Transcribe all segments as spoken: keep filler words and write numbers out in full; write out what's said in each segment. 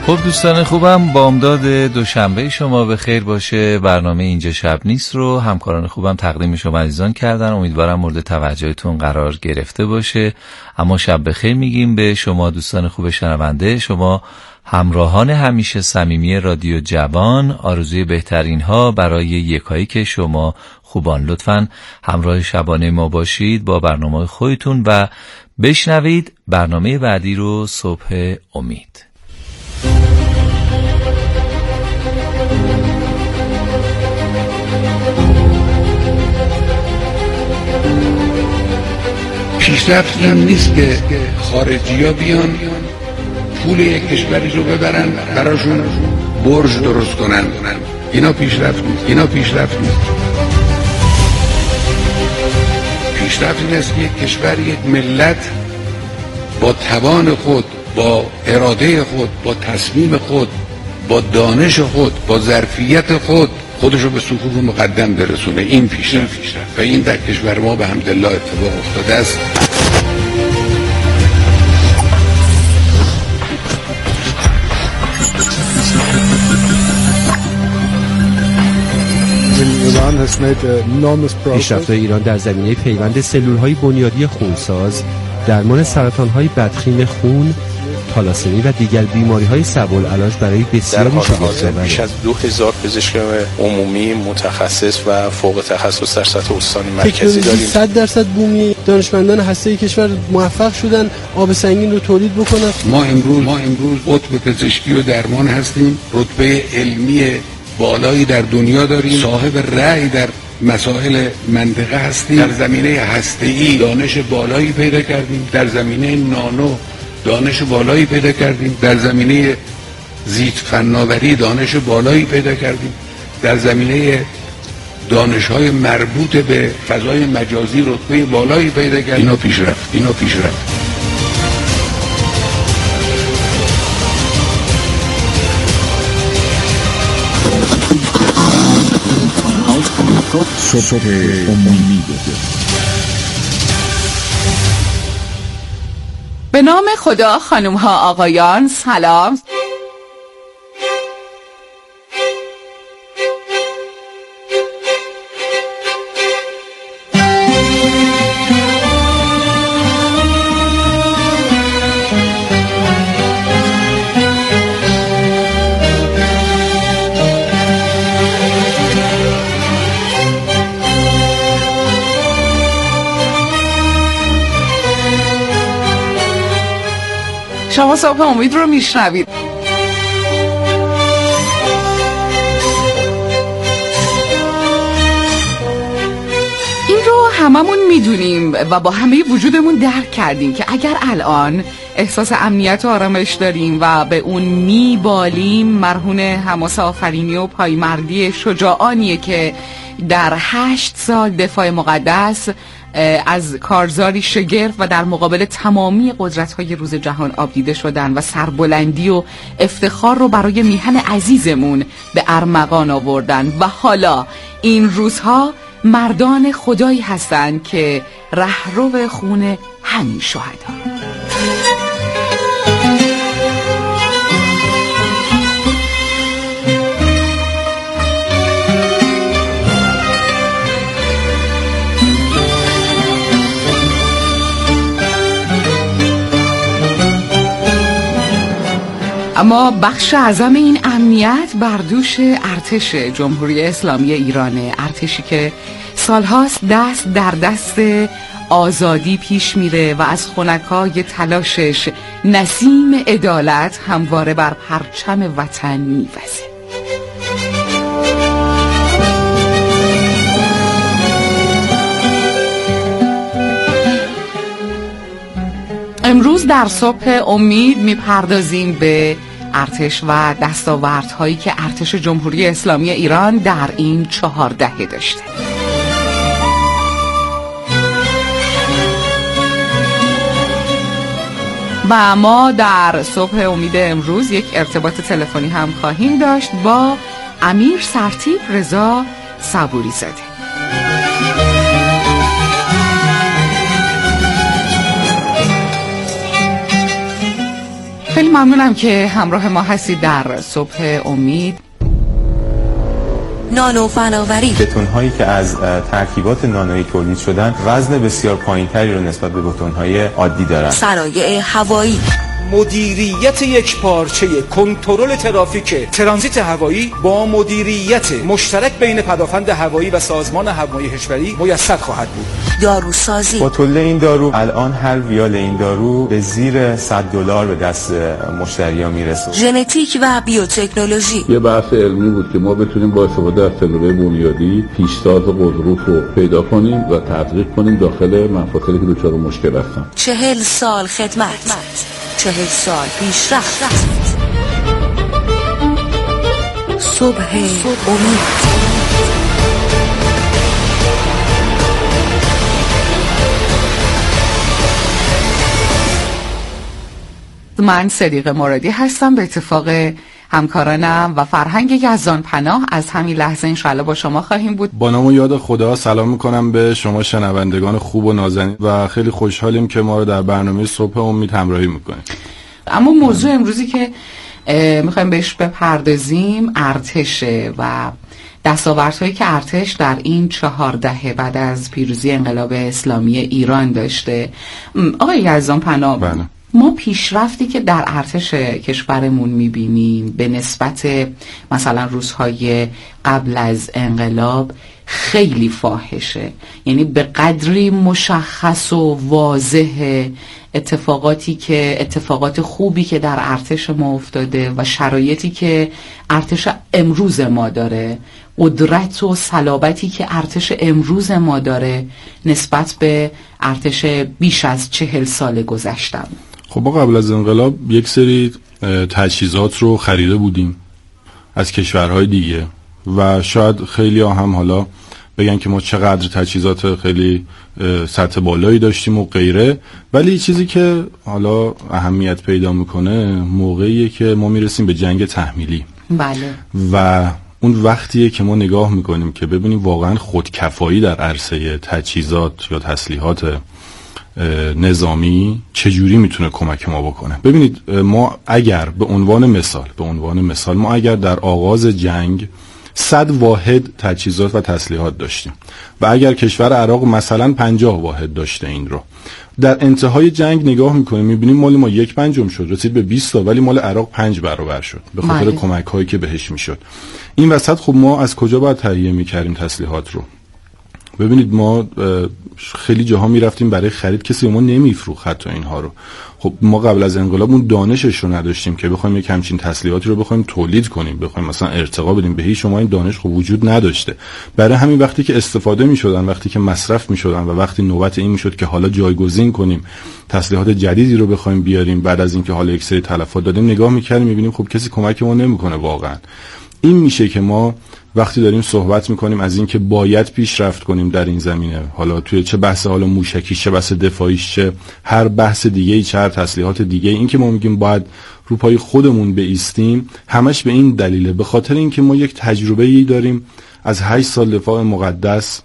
خب دوستان خوبم، بامداد دوشنبه شما به خیر باشه. برنامه اینجا شب نیست رو همکاران خوبم تقدیم شما عزیزان کردن. امیدوارم مورد توجهتون قرار گرفته باشه. اما شب بخیر میگیم به شما دوستان خوب شنونده، شما همراهان همیشه صمیمی رادیو جوان. آرزوی بهترین ها برای یکایی که شما خوبان. لطفاً همراه شبانه ما باشید با برنامه خودتون و بشنوید برنامه بعدی رو. صبح امید. پیشرفت این نیست که خارجی ها بیان پول یک کشوری رو ببرن براشون برج درست کنن. اینا پیشرفت نیست. اینا پیشرفت نیست. پیشرفت این است که یک کشور، یک ملت با توان خود، با اراده خود، با تصمیم خود، با دانش خود، با ظرفیت خود خودش رو به صفوف مقدم برسونه. این پیشرفت و این در کشور ما به حمدالله اتفاق افتاده است. پیشرفت ایران در زمینه پیوند سلول‌های بنیادی خونساز، درمان سرطان‌های بدخیم خون، تالاسمی و دیگر بیماری‌های صعب العلاج برای بسیاری شگفت‌آور. بیش از دو هزار پزشک عمومی متخصص و فوق تخصص در سطح استان مرکزی داریم. صد درصد بومی دانشمندان هسته‌ای کشور موفق شدن آب سنگین رو تولید بکنن. ما امروز ما امروز قطب پزشکی و درمان هستیم. رتبه علمی بالایی در دنیا داریم. صاحب رأی در مسائل منطقه هستیم. در زمینه هسته‌ای دانش بالایی پیدا کردیم. در زمینه نانو دانش بالایی پیدا کردیم. در زمینه زیست فناوری دانش بالایی پیدا کردیم. در زمینه دانش‌های مربوط به فضای مجازی رتبه بالایی پیدا کردیم. اینا پیشرفت. اینا پیشرفت. صبح امید. به نام خدا، خانم ها آقایان، سلام. شما صبح امید رو میشنوید. این رو هممون میدونیم و با همه وجودمون درک کردیم که اگر الان احساس امنیت و آرامش داریم و به اون میبالیم، مرهون حماس آفرینی و پایمردی شجاعانیه که در هشت سال دفاع مقدس از کارزاری شگرف و در مقابل تمامی قدرت‌های روز جهان آب دیده شدن و سربلندی و افتخار رو برای میهن عزیزمون به ارمغان آوردن و حالا این روزها مردان خدایی هستند که رهرو خون همین شهدا. اما بخش اعظم این امنیت بر دوش ارتش جمهوری اسلامی ایرانه. ارتشی که سالهاست دست در دست آزادی پیش میره و از خنکای تلاشش نسیم عدالت همواره بر پرچم وطن میوزه. امروز در صبح امید میپردازیم به ارتش و دستاوردهایی که ارتش جمهوری اسلامی ایران در این چهار دهه داشته. و ما در صبح امید امروز یک ارتباط تلفنی هم خواهیم داشت با امیر سرتیپ رضا صبوری زاده. خیلی ممنونم که همراه ما هستید در صبح امید. نانو فناوری، بتون‌هایی که از ترکیبات نانویی تولید شدن وزن بسیار پایین‌تری رو نسبت به بتون‌های عادی دارن. صنایع هوایی، مدیریت یک پارچه کنترل ترافیک ترانزیت هوایی با مدیریت مشترک بین پدافند هوایی و سازمان هوایی کشوری میسر خواهد بود. داروسازی، با تولید این دارو الان هر ویال این دارو به زیر صد دلار به دست مشتری‌ها میرسه. ژنتیک و بیوتکنولوژی، یه بحث علمی بود که ما بتونیم با استفاده از سلول‌های بنیادی پیشتاز قضروف رو پیدا کنیم و تطبیق کنیم داخل مفاصلی که دچار مشکل هستن. چهل سال خدمت، چهل سال پیشرفت. صبح امید. من صدیق مرادی هستم. به اتفاق همکارانم و فرهنگ یزدان پناه از همین لحظه انشاءالله با شما خواهیم بود. با نام و یاد خدا سلام میکنم به شما شنوندگان خوب و نازنین و خیلی خوشحالیم که ما رو در برنامه صبح امید همراهی میکنیم. اما موضوع امروزی که میخوایم بهش بپردازیم ارتشه و دستاوردهایی که ارتش در این چهار دهه بعد از پیروزی انقلاب اسلامی ایران داشته. آقای یزدان پناه، بله. ما پیشرفتی که در ارتش کشورمون میبینیم به نسبت مثلا روزهای قبل از انقلاب خیلی فاحشه، یعنی به قدری مشخص و واضح اتفاقاتی که اتفاقات خوبی که در ارتش ما افتاده و شرایطی که ارتش امروز ما داره، قدرت و صلابتی که ارتش امروز ما داره نسبت به ارتش بیش از چهل سال گذشتم. خب ما قبل از انقلاب یک سری تجهیزات رو خریده بودیم از کشورهای دیگه و شاید خیلی ها هم حالا بگن که ما چقدر تجهیزات خیلی سطح بالایی داشتیم و غیره، ولی چیزی که حالا اهمیت پیدا میکنه موقعیه که ما میرسیم به جنگ تحمیلی. بله. و اون وقتیه که ما نگاه میکنیم که ببینیم واقعا خودکفایی در عرصه تجهیزات یا تسلیحات نظامی چجوری میتونه کمک ما بکنه. ببینید ما اگر به عنوان مثال به عنوان مثال ما اگر در آغاز جنگ صد واحد تجهیزات و تسلیحات داشتیم و اگر کشور عراق مثلا پنجاه واحد داشته این رو، در انتهای جنگ نگاه میکنیم میبینیم مال ما یک پنجم شد، رسید به بیست تا، ولی مال عراق پنج برابر شد به خاطر کمک هایی که بهش میشد. این وسط خب ما از کجا باید تهیه میکردیم تسلیحات رو؟ ببینید ما خیلی جاها میرفتیم برای خرید، کسی ما نمیفروخت حتی اینها رو. خب ما قبل از انقلاب اون دانشش رو نداشتیم که بخوایم یک همچین تسلیحاتی رو بخوایم تولید کنیم، بخوایم مثلا ارتقا بدیم به هیچ. شما این دانش خب وجود نداشته. برای همین وقتی که استفاده میشدن، وقتی که مصرف میشدن و وقتی نوبت این میشد که حالا جایگزین کنیم تسلیحات جدیدی رو بخوایم بیاریم، بعد از اینکه حالا یک سری تلفات دادیم نگاه میکردیم میبینیم خب کسی کمک ما نمیکنه واقعا. این میشه که ما وقتی داریم صحبت میکنیم از این که باید پیشرفت کنیم در این زمینه، حالا توی چه بحث حالا موشکی، چه بحث دفاعیش، چه هر بحث دیگه، چه هر تسلیحات دیگه، این که ما میگیم باید رو پای خودمون بایستیم، همش به این دلیله، به خاطر اینکه ما یک تجربه‌ای داریم از هشت سال دفاع مقدس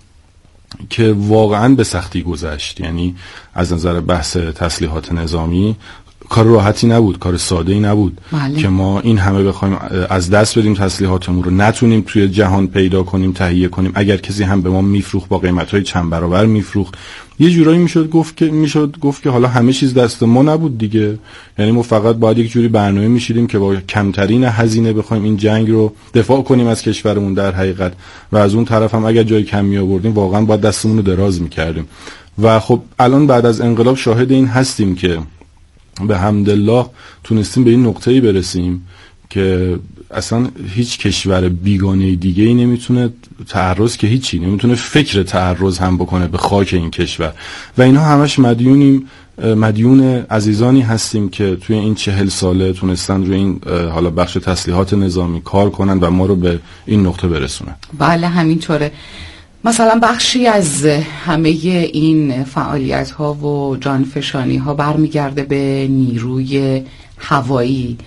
که واقعا به سختی گذشت. یعنی از نظر بحث تسلیحات نظامی کار راحتی نبود، کار ساده‌ای نبود. بله. که ما این همه بخوایم از دست بدیم تسلیحاتمون رو، نتونیم توی جهان پیدا کنیم، تهیه کنیم. اگر کسی هم به ما میفروخت با قیمت‌های چند برابر میفروخت، یه جورایی میشد گفت که میشد گفت که حالا همه چیز دست ما نبود دیگه. یعنی ما فقط باید یک جوری برنامه میشیدیم که با کمترین هزینه بخوایم این جنگ رو دفاع کنیم از کشورمون در حقیقت، و از اون طرف هم اگر جای کم می آوردیم واقعا باید دستمون رو دراز میکردیم. و خب الان بعد از انقلاب شاهد این هستیم که به حمدالله تونستیم به این نقطه‌ای برسیم که اصلا هیچ کشور بیگانه دیگه‌ای نمیتونه تعرض که هیچی نمیتونه فکر تعرض هم بکنه به خاک این کشور. و اینها همش مدیونیم مدیون عزیزانی هستیم که توی این چهل ساله تونستن روی این حالا بخش تسلیحات نظامی کار کنن و ما رو به این نقطه برسونن. بله همینطوره. مثلا بخشی از همه این فعالیت ها و جانفشانی ها برمیگرده به نیروی هوایی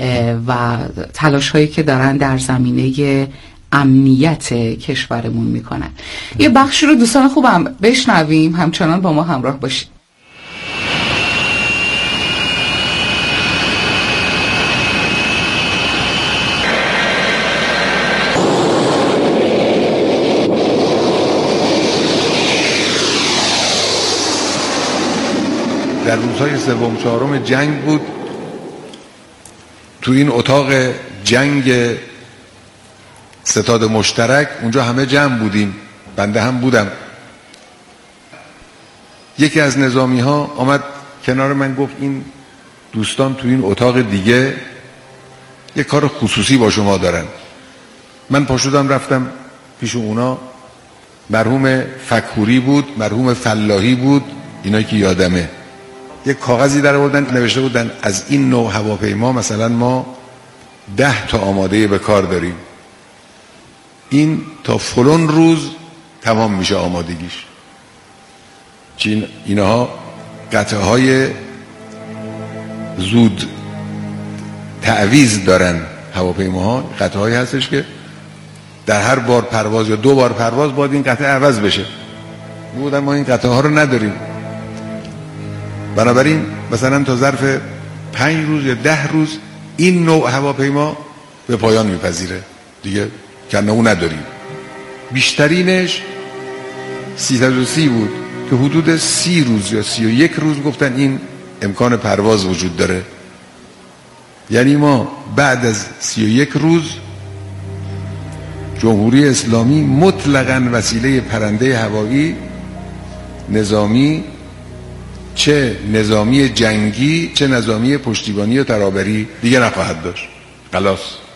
و تلاش هایی که دارن در زمینه امنیت کشورمون میکنن. یه بخشی رو دوستان خوبم بشنویم، همچنان با ما همراه باشید. در روزهای سوم چهارم جنگ بود. تو این اتاق جنگ ستاد مشترک اونجا همه جمع بودیم، بنده هم بودم. یکی از نظامی ها آمد کنار من گفت این دوستان تو این اتاق دیگه یک کار خصوصی با شما دارن. من پاشدم رفتم پیش اونا. مرحوم فکوری بود، مرحوم فلاحی بود، اینا که یادمه. یک کاغذی در آوردن نوشته بودن از این نوع هواپیما مثلا ما ده تا آماده به کار داریم، این تا فلان روز تمام میشه آمادگیش. چین اینها قطعه های زود تعویض دارن. هواپیماها قطعه هایی هستش که در هر بار پرواز یا دو بار پرواز باید این قطعه عوض بشه. بودن ما این قطعه ها رو نداریم، بنابراین مثلا تا ظرف پنج روز یا ده روز این نوع هواپیما به پایان میپذیره دیگه، کنه اون نداریم. بیشترینش سیصد و سی بود که حدود سی روز یا سی و یک روز گفتن این امکان پرواز وجود داره. یعنی ما بعد از سی و یک روز جمهوری اسلامی مطلقاً وسیله پرنده هوایی نظامی، چه نظامی جنگی چه نظامی پشتیبانی و ترابری دیگه نخواهد داشت. خلاص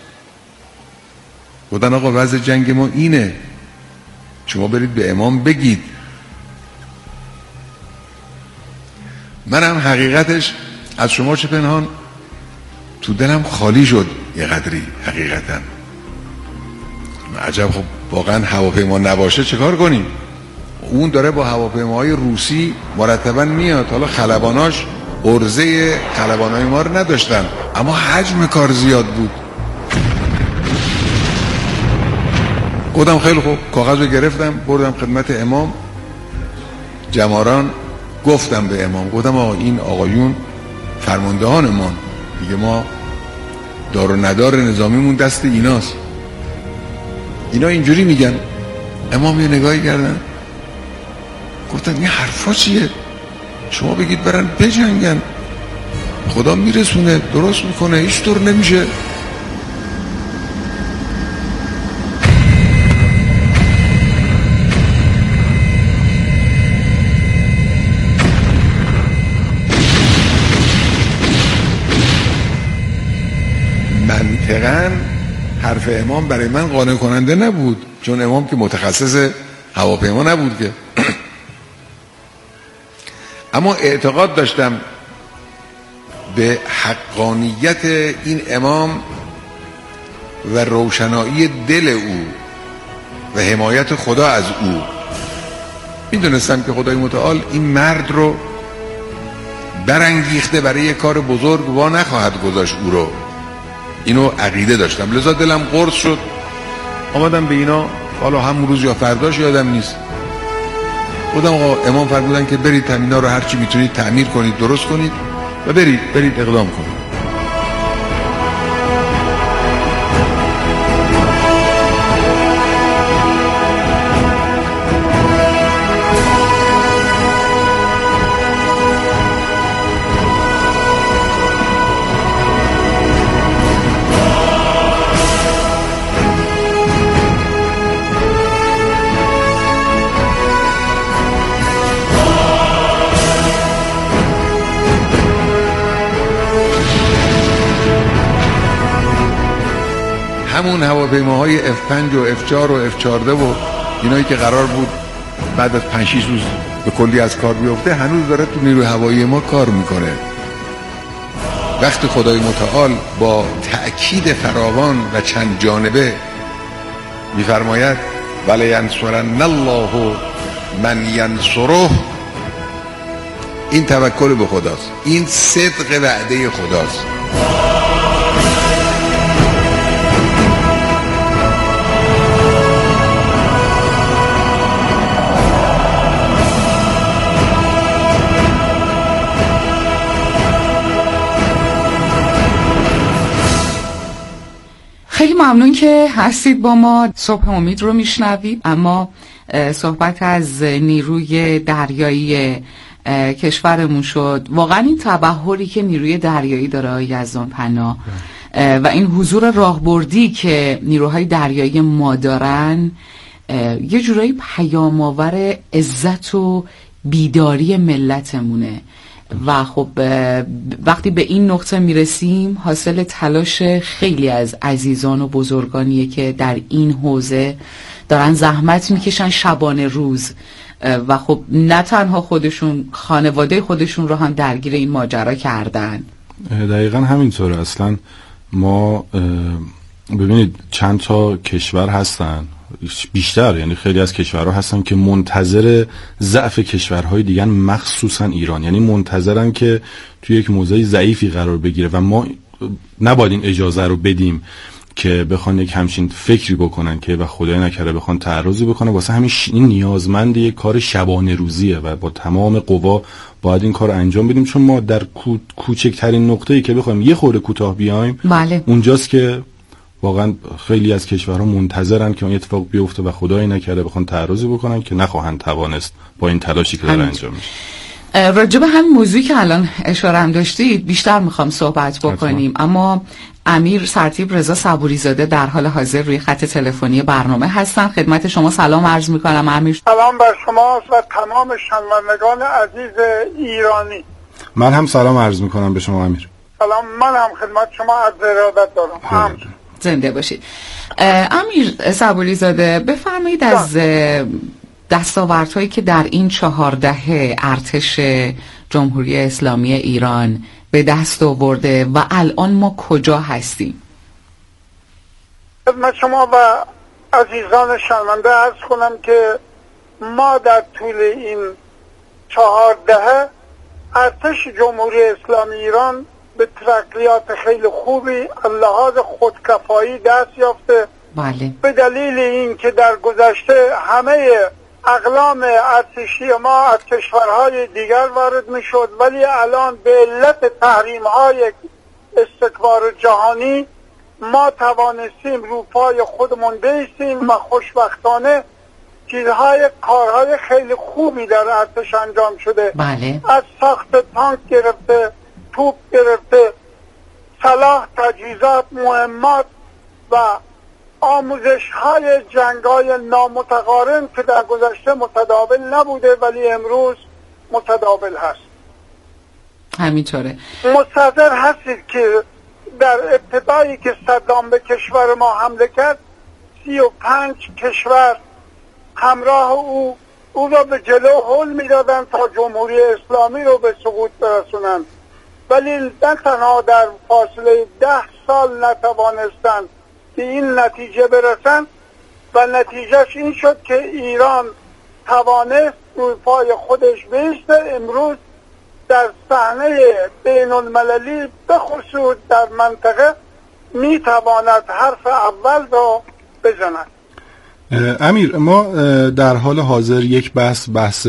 گفتن آقا وضع جنگ ما اینه، شما برید به امام بگید. منم حقیقتش از شما چه پنهان تو دلم خالی شد یه قدری حقیقتا. عجب، خب واقعا هواپیما نباشه چه کار کنیم؟ اون داره با هواپیماهای روسی مرتبا میاد، حالا خلباناش ارزه خلبانای ما رو نداشتن اما حجم کار زیاد بود. گفتم خیلی خوب، کاغذ رو گرفتم بردم خدمت امام جماران، گفتم به امام، گفتم آقا این آقایون فرماندهان ما دیگه، ما دار و ندار نظامیمون دست ایناست، اینا اینجوری میگن. امام یه نگاهی کردن گفتن این حرفا چیه؟ شما بگید برن بجنگن، خدا میرسونه درست میکنه، هیچ طور نمیشه. منطقاً حرف امام برای من قانع کننده نبود، چون امام که متخصص هواپیما نبود که. اما اعتقاد داشتم به حقانیت این امام و روشنایی دل او و حمایت خدا از او. میدونستم که خدای متعال این مرد رو برانگیخته برای یک کار بزرگ وا نخواهد گذاشت او رو. اینو عقیده داشتم، لذا دلم قرص شد. آمدم به اینا، حالا همون روز یا فرداش یادم نیست، بودم آقا امام فرمودن که برید تامینا رو هرچی میتونید تعمیر کنید، درست کنید و برید برید اقدام کنید. همون هواپیماهای اف پنج و اف چهار و اف چهارده و اینایی که قرار بود بعد از پنج شش روز به کلی از کار بیفته، هنوز داره تو نیروی هوایی ما کار میکنه. وقتی خدای متعال با تأکید فراوان و چند جانبه میفرماید ولینصرن الله من ینصره، این توکل به خداست، این صدق وعده خداست. خیلی ممنون که هستید با ما. صبح امید رو میشنوید، اما صحبت از نیروی دریایی کشورمون شد. واقعا این تبحری که نیروی دریایی داره آقای یزدان پناه و این حضور راهبردی که نیروهای دریایی ما دارن یه جورایی پیام‌آور عزت و بیداری ملتمونه و خب وقتی به این نقطه میرسیم حاصل تلاش خیلی از عزیزان و بزرگانیه که در این حوزه دارن زحمت میکشن شبانه روز و خب نه تنها خودشون، خانواده خودشون رو هم درگیر این ماجرا کردن. دقیقا همینطوره. اصلا ما ببینید چند تا کشور هستن، بیشتر یعنی خیلی از کشورها هستن که منتظر ضعف کشورهای دیگر مخصوصا ایران، یعنی منتظرن که توی یک موضع ضعیفی قرار بگیره و ما نباید این اجازه رو بدیم که بخوان یک همچین فکری بکنن که و خدای نکره بخوان تعرضی بکنن. واسه همین این نیازمند یک کار شبانه روزیه و با تمام قوا باید این کار انجام بدیم، چون ما در کو... کوچکترین نقطه‌ای که بخوایم یه خورده کوتاه بیایم بله. اونجاست که واقعا خیلی از کشورها منتظرن که اون اتفاق بیفته و خدای نکرده بخوان تعرضی بکنن که نخواهند توانست با این تلاشی که داره انجام میشه. راجب همین موضوعی که الان اشاره هم داشتید بیشتر میخوام صحبت بکنیم، اما امیر سرتیپ رضا صبوری زاده در حال حاضر روی خط تلفنی برنامه هستن. خدمت شما سلام عرض میکنم امیر. سلام بر شما و تمام شنوندگان عزیز ایرانی. من هم سلام عرض میکنم به شما امیر. سلام، من هم خدمت شما عرض ارادت دارم. هم زنده باشید. امیر صبوری زاده بفرمایید از دستاوردهایی که در این چهار دهه ارتش جمهوری اسلامی ایران به دست آورده و الان ما کجا هستیم؟ خدمت شما و عزیزان شنونده عرض کنم که ما در طول این چهار دهه ارتش جمهوری اسلامی ایران به ترقیات خیلی خوبی لحاظ خودکفایی دست یافته. بله. به دلیل این که در گذشته همه اقلام ارتشی ما از کشورهای دیگر وارد می شد، ولی الان به علت تحریم های استکبار جهانی ما توانستیم رو پای خودمون بیستیم و خوشبختانه چیزهای کارهای خیلی خوبی در ارتش انجام شده. بله. از ساخت تانک گرفته، توپ گرفته، سلاح، تجهیزات، مهمات و آموزش های جنگ های نامتقارن که در گذشته متداول نبوده ولی امروز متداول هست. همینطوره. مستحضر هستید که در ابتدایی که صدام به کشور ما حمله کرد سی و پنج کشور همراه او او را به جلو هل می دادن تا جمهوری اسلامی رو به سقوط برسونند، ولی نه تنها در فاصله ده سال نتوانستند به این نتیجه برسن و نتیجهش این شد که ایران توانست روی پای خودش بیسته. امروز در صحنه بین المللی به خصوص در منطقه می تواند حرف اول را بزند. امیر، ما در حال حاضر یک بحث بحث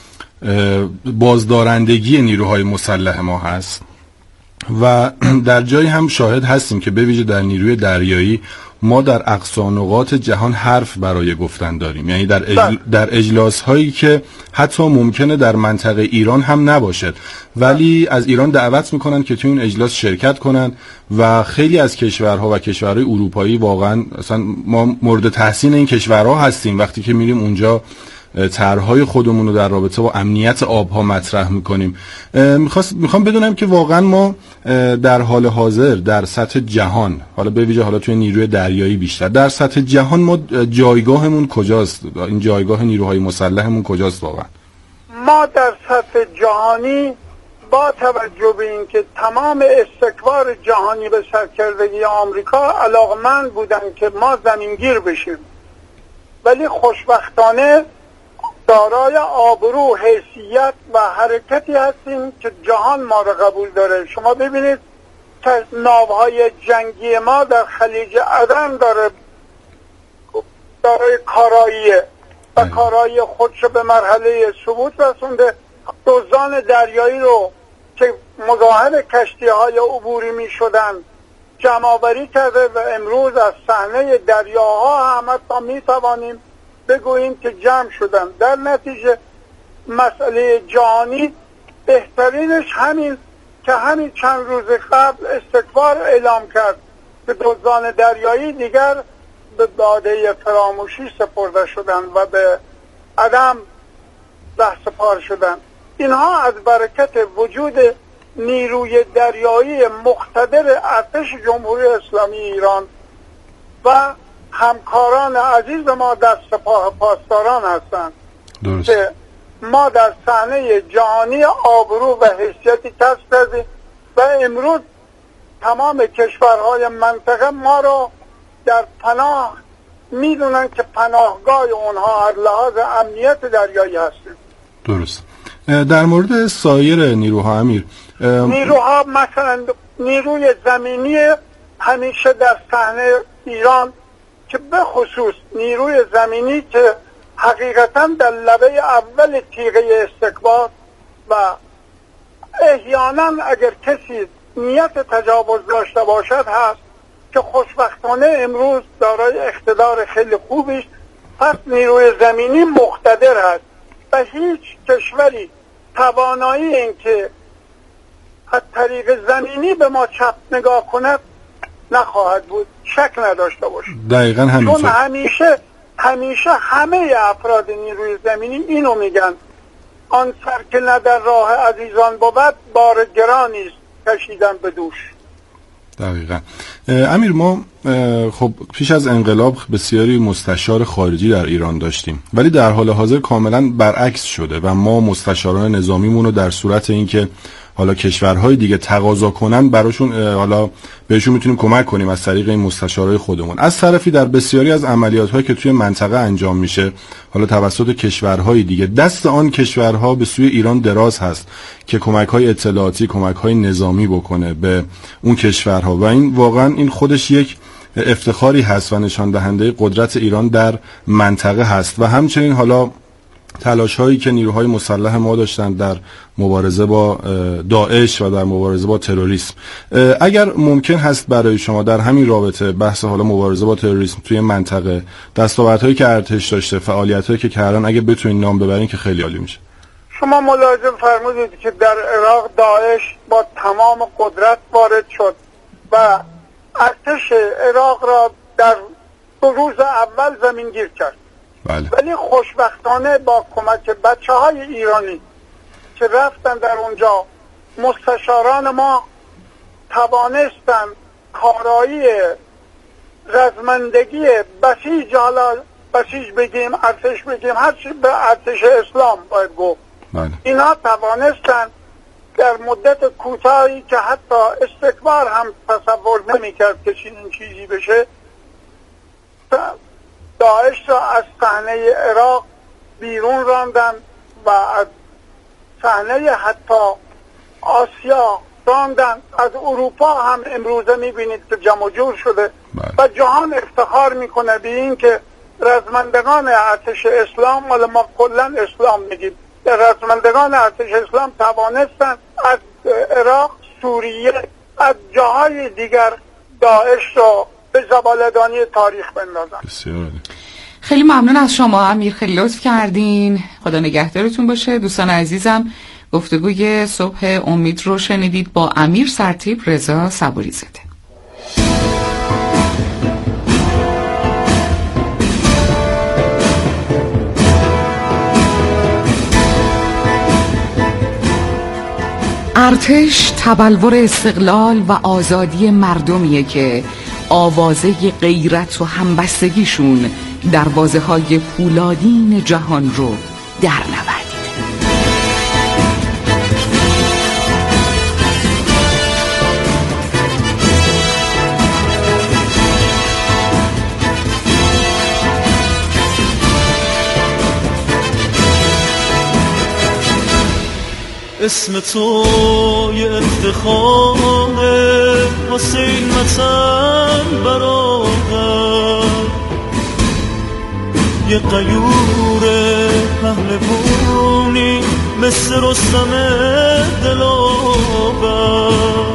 بازدارندگی نیروهای مسلح ما هست و در جایی هم شاهد هستیم که به ویژه در نیروی دریایی ما در اقصا نقاط جهان حرف برای گفتن داریم، یعنی در اجل... در اجلاس هایی که حتی ممکنه در منطقه ایران هم نباشد ولی از ایران دعوت میکنن که توی این اجلاس شرکت کنن و خیلی از کشورها و کشورهای اروپایی واقعا اصلا ما مورد تحسین این کشورها هستیم وقتی که میریم اونجا طرحهای خودمون رو در رابطه با امنیت آبها مطرح میکنیم. میخوام بدونم که واقعا ما در حال حاضر در سطح جهان، حالا به ویژه حالا توی نیروی دریایی بیشتر، در سطح جهان ما جایگاهمون کجاست؟ این جایگاه نیروهای مسلحمون کجاست واقعا؟ ما در سطح جهانی با توجه به اینکه تمام استکبار جهانی به سرکردگی آمریکا علاقمند بودن که ما زمینگیر بشیم، ولی خوشبختانه دارای آبرو، حیثیت و حرکتی هستیم که جهان ما را قبول داره. شما ببینید که ناوهای جنگی ما در خلیج عدن داره دارای کاراییه و کارایی خودشو به مرحله ثبوت رسونده. دزدان دریایی رو که مزاحم کشتی های عبوری می شدن جمع‌آوری کرده و امروز از صحنه دریاها هم حتی می توانیم بگوییم که جمع شدن. در نتیجه مسئله جهانی بهترینش همین که همین چند روز قبل استکبار اعلام کرد که دزدان دریایی دیگر به باده فراموشی سپرده شدند و به عدم رهسپار شدند. اینها از برکت وجود نیروی دریایی مقتدر ارتش جمهوری اسلامی ایران و همکاران عزیز ما در سپاه پاسداران هستند که ما در صحنه جهانی آبرو و حیثیتی کسب کردیم و امروز تمام کشورهای منطقه ما را در پناه میدونن که پناهگاه اونها از لحاظ امنیت دریایی هستیم. درست. در مورد سایر نیروها امیر، نیروها مثلا نیروی زمینی همیشه در صحنه ایران که به خصوص نیروی زمینی که حقیقتا در لبه اول تیغه استکبار و احیانا اگر کسی نیت تجاوز داشته باشد هست که خوشبختانه امروز دارای اقتدار خیلی خوبیش، پس نیروی زمینی مقتدر هست و هیچ کشوری توانایی این که از طریق زمینی به ما چپ نگاه کند نخواهد بود، شک نداشته باشید. دقیقاً همینطور. چون همیشه همیشه همه افراد نیروی زمینی اینو میگن، آن سر که نه در راه عزیزان بود بار گرانی است کشیدن به دوش. دقیقاً. امیر، ما خب پیش از انقلاب بسیاری مستشار خارجی در ایران داشتیم، ولی در حال حاضر کاملا برعکس شده و ما مستشاران نظامیمون رو در صورت اینکه حالا کشورهای دیگه تقاضا کنن براشون حالا بهشون میتونیم کمک کنیم از طریق این مستشارای خودمون. از طرفی در بسیاری از عملیات‌هایی که توی منطقه انجام میشه حالا توسط کشورهای دیگه، دست آن کشورها به سوی ایران دراز هست که کمک‌های اطلاعاتی، کمک‌های نظامی بکنه به اون کشورها و این واقعا این خودش یک افتخاری هست و نشان دهنده قدرت ایران در منطقه هست و همچنین حالا تلاش هایی که نیروهای مسلح ما داشتن در مبارزه با داعش و در مبارزه با تروریسم. اگر ممکن هست برای شما در همین رابطه بحث حالا مبارزه با تروریسم توی منطقه، دستاوردهایی که ارتش داشته، فعالیتایی که کردن، اگه بتونین نام ببرین که خیلی عالی میشه. شما ملاحظه فرمودید که در عراق داعش با تمام قدرت وارد شد و ارتش عراق را در دو روز اول زمینگیر کرد. بله. ولی خوشبختانه با کمک بچه های ایرانی که رفتن در اونجا، مستشاران ما توانستن کارایی رزمندگی بسیج، حالا بسیج بگیم ارتش بگیم هر چی، به ارتش اسلام باید گفت، بله. اینا توانستن در مدت کوتاهی که حتی استکبار هم تصور نمی کرد که چنین چیزی بشه، داعش را از صحنه عراق بیرون راندن و از صحنه حتی آسیا راندن. از اروپا هم امروزه میبینید که جمع جور شده و جهان افتخار میکنه به این که رزمندگان ارتش اسلام، ولی ما کلن اسلام میگیم، رزمندگان ارتش اسلام توانستن از عراق، سوریه، از جاهای دیگر داعش را به زباله‌دانی تاریخ بندازن. بسیار خیلی ممنون از شما امیر، خیلی لطف کردین. خدا نگهدارتون باشه. دوستان عزیزم، گفتگوی صبح امید رو شنیدید با امیر سرتیپ رضا صبوری زاده. ارتش تبلور استقلال و آزادی مردمیه که آوازه غیرت و همبستگیشون دروازه های پولادین جهان رو در نوردیده. اسم تو یه افتخاره واسه این وطن برادر، یه قیوره پهلوانی مثل رستم دلاور،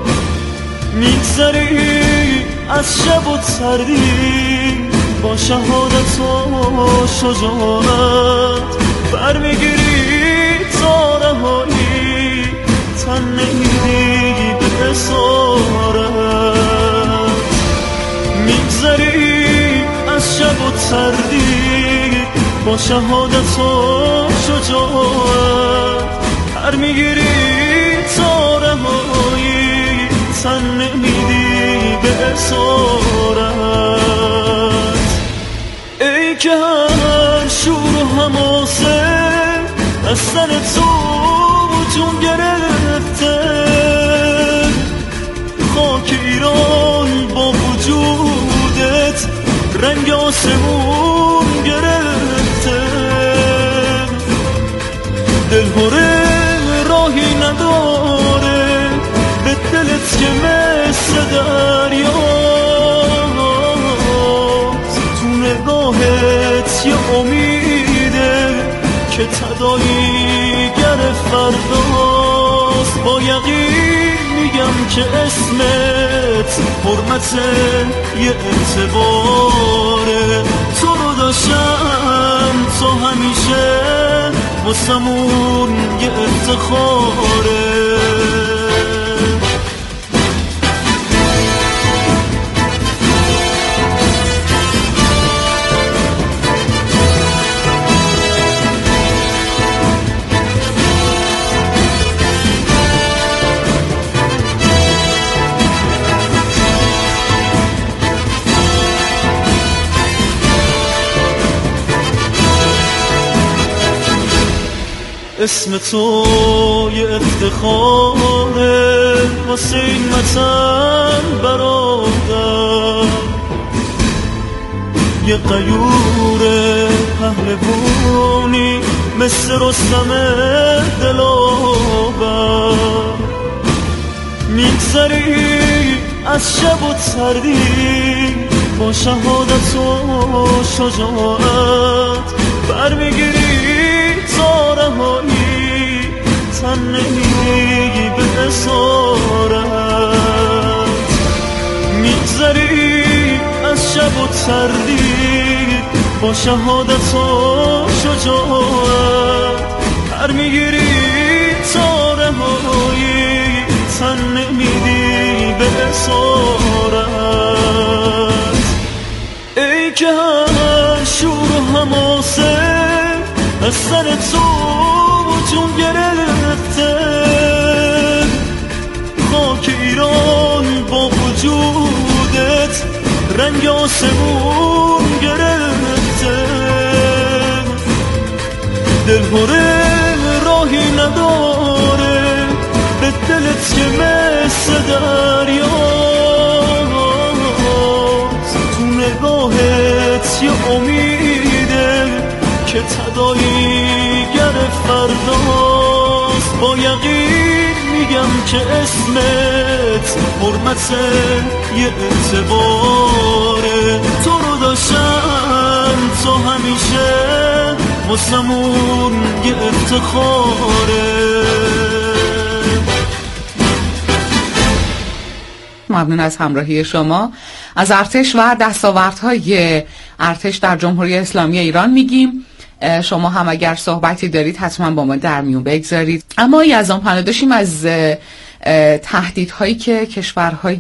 میگذری از شب و سردی با شهادت و شجاعت، برمیگیری تن نمیدی به اسارت، میگذری از شب و تردید با شهادت و شجاعت، هر میگیری تاره هایی تن نمیدی به اسارت. ای که هر شور و حماسه از سر تو جون گرفته، خاک ایران با وجودت رنگ آسمون گرفته، دلهوره راهی نداره به دلت که مثل دریاست، تو نگاهت یه امیده که تدایی گر فرداست. با یقین میگم که اسمت حرمت یه اعتباره، تو رو داشتم تو همیشه واسمون یه افتخاره. اسم تو یه افتخاره واسه این وطن برادر، یه غیور پهلوانی مثل رستم دلاور، میگذری از شب و تردی با شهادت و شجاعت، برمیگیری تاره هایی تن نمیدی به اسارت، میگذری از شب و تردید با شهادت و شجاعت، هر میگیری تاره هایی تن نمیدی به اسارت. ای که هر شور و حماسه از سر تو جون گرفته، خاک ایران با وجودت رنگ آسمون گرفته، دلهوره راهی نداره به دلت که مثل دریاست، تو نگاهت یه امیده که تدایی گر فرداست. با یقین میگم که اسمت حرمت یه اعتباره، تو رو داشتم تو همیشه واسمون یه افتخاره. ممنون از همراهی شما. از ارتش و دستاوردهای ارتش در جمهوری اسلامی ایران میگیم. شما هم اگر صحبتی دارید حتما با ما در میون بگذارید. اما یزدان پناه داشتیم از تهدیدهایی که کشورهای